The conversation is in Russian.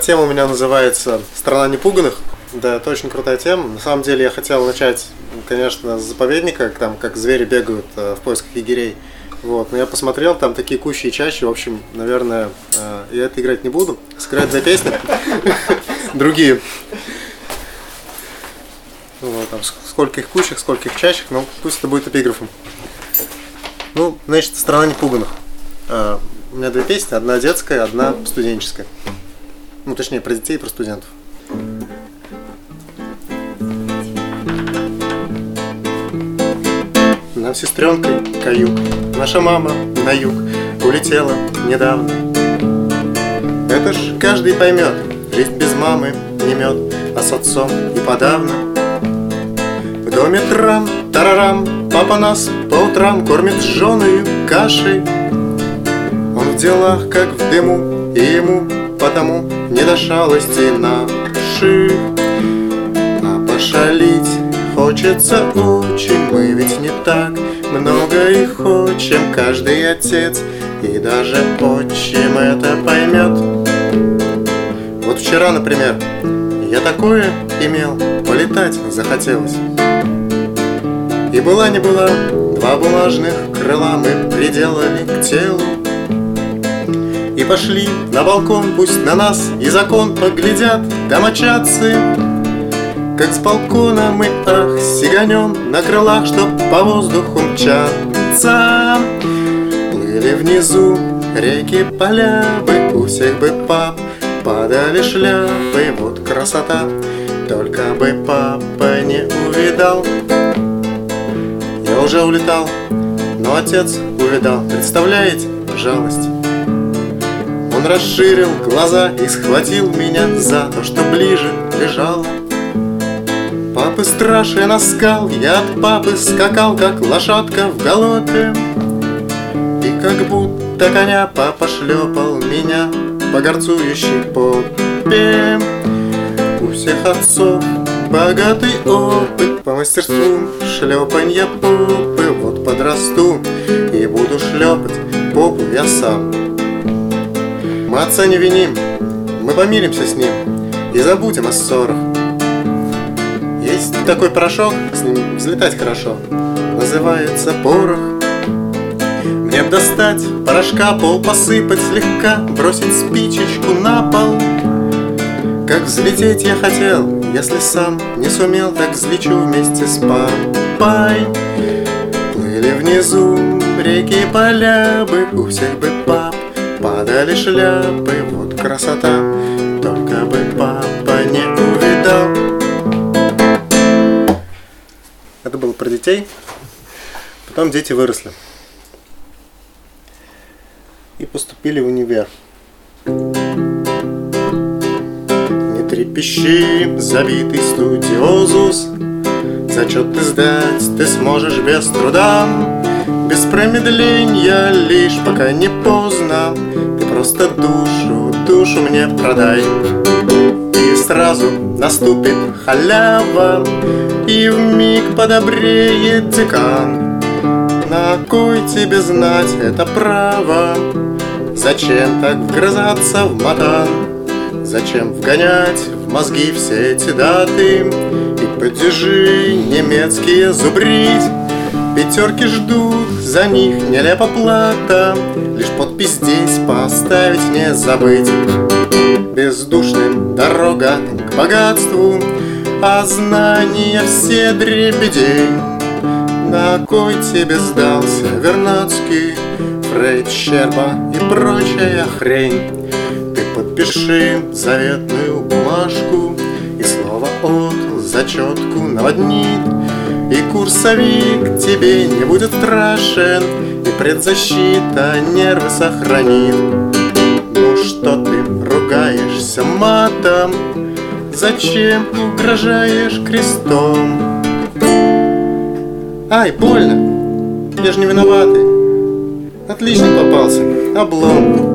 Тема у меня называется «Страна непуганых». Да, это очень крутая тема. На самом деле я хотел начать, конечно, с заповедника, там как звери бегают в поисках егерей. Вот. Но я посмотрел, там такие кущи и чащи. В общем, наверное, я это играть не буду. Сыграть 2 песни. Другие. Вот, там, сколько их кущах, сколько их чащих, но пусть это будет эпиграфом. Ну, значит, «Страна непуганых». У меня 2 песни, одна детская, одна студенческая. Ну, точнее, про детей и про студентов. Нам сестренкой каюк, наша мама на юг улетела недавно. Это ж каждый поймет, жизнь без мамы не мед, а с отцом и подавно. В доме трам-тарарам, папа нас по утрам кормит жженой кашей. Он в делах, как в дыму, и ему потому не до шалости наших. А пошалить хочется очень, мы ведь не так много и хочем. Каждый отец и даже отчим это поймет. Вот вчера, например, я такое имел, полетать захотелось. И была не была, 2 бумажных крыла мы приделали к телу. И пошли на балкон, пусть на нас и закон поглядят домочадцы. Как с балкона мы, ах, сиганем на крылах, чтоб по воздуху мчаться. Плыли внизу реки, поля бы, у всех бы пап падали шляпы. Вот красота, только бы папа не увидал. Я уже улетал, но отец увидал. Представляете, жалость. Он расширил глаза и схватил меня за то, что ближе лежало. Папы страшен оскал, я от папы скакал, как лошадка в галопе. И как будто коня папа шлепал меня по горцующей попе. У всех отцов богатый опыт по мастерству шлепанья попы. Вот подрасту и буду шлепать попу я сам. Мы отца не виним, мы помиримся с ним и забудем о ссорах. Есть такой порошок, с ним взлетать хорошо, называется порох. Мне б достать порошка, пол посыпать слегка, бросить спичечку на пол. Как взлететь я хотел, если сам не сумел, так взлечу вместе с папой. Плыли внизу реки и поля бы, у всех бы пап падали шляпы. Вот красота, только бы папа не увидал. Это было про детей. Потом дети выросли и поступили в универ. Не трепещи, забитый студиозус, зачет ты сдать ты сможешь без труда. Без промедления, лишь пока не поздно, ты просто душу мне продай. И сразу наступит халява, и вмиг подобреет декан. На кой тебе знать это право? Зачем так вгрызаться в матан? Зачем вгонять в мозги все эти даты и падежи немецкие зубрить? 5 ждут, за них нелепо плата, лишь подпись здесь поставить не забыть. Бездушным дорога к богатству, а знания все дребедей. На кой тебе сдался Вернадский, Фрейд, Щерба и прочая хрень? Ты подпиши заветную бумажку, и слово «от» зачетку наводнит. И курсовик тебе не будет страшен, и предзащита нервы сохранит. Ну что ты ругаешься матом? Зачем угрожаешь крестом? Ай, больно! Я же не виноватый. Отличник попался, облом.